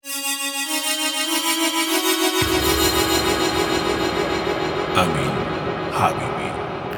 امین حبیبی.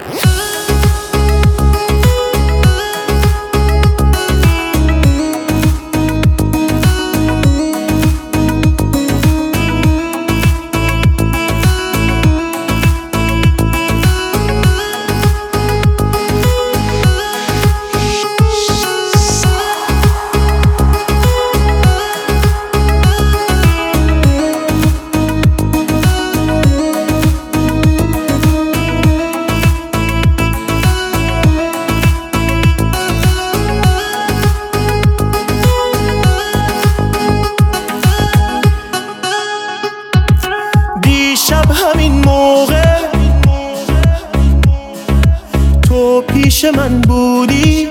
دیشب همین موقع تو پیش من بودی،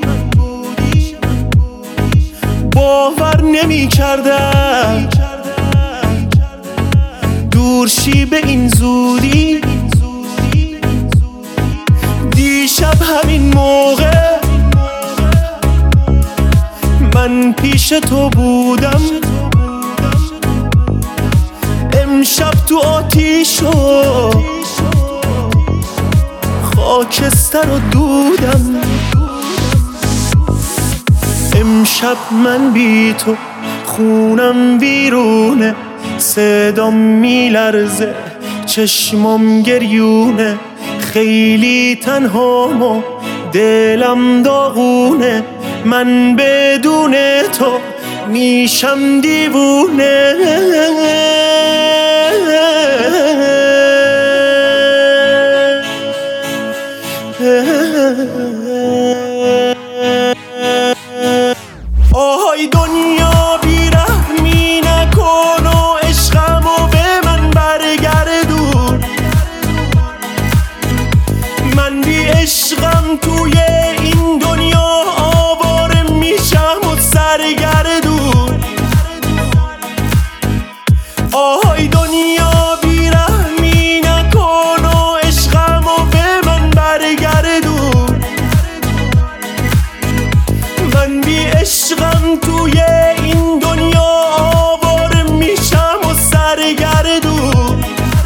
باور نمی کردم دورشی به این زودی. دیشب همین موقع من پیش تو بودم، امشب تو آتیش و خاکستر و دودم. امشب من بی تو خونم ویرونه، صدام میلرزه چشمام گریونه، خیلی تنهام و دلم داغونه، من بدون تو میشم دیوونه. آهای دنیا بیرحمی نکن و عشقمو به من برگردون، من بی عشقم توی این دنیا آواره میشم و سرگردون. آهای دنیا بیرحمی نکن و عشقمو به من برگردون، من بی عشقم توی این دنیا آواره میشم و سرگردون.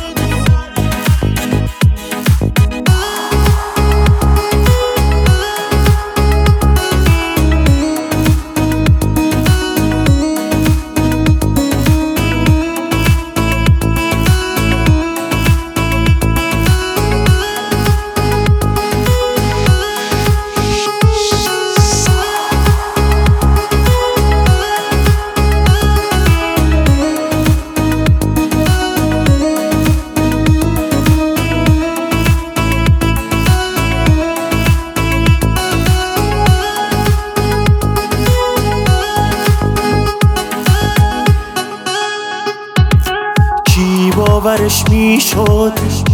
کی باورش میشد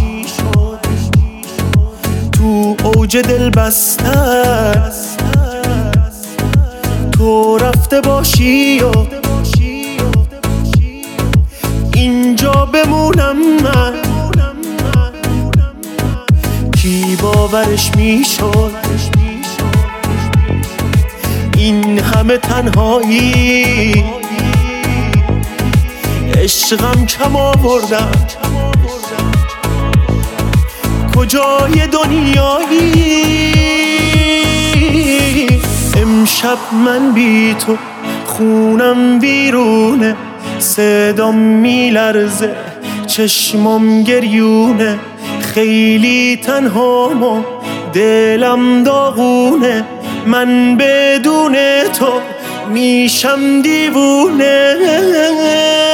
تو اوج دل بستن تو رفته باشی و اینجا بمونم من. کی باورش میشد این همه تنهایی، عشقم کم آوردم کجای دنیایی. امشب من بی تو خونم ویرونه، صدام میلرزه چشمام گریونه، خیلی تنهام و دلم داغونه، من بدون تو میشم دیوونه.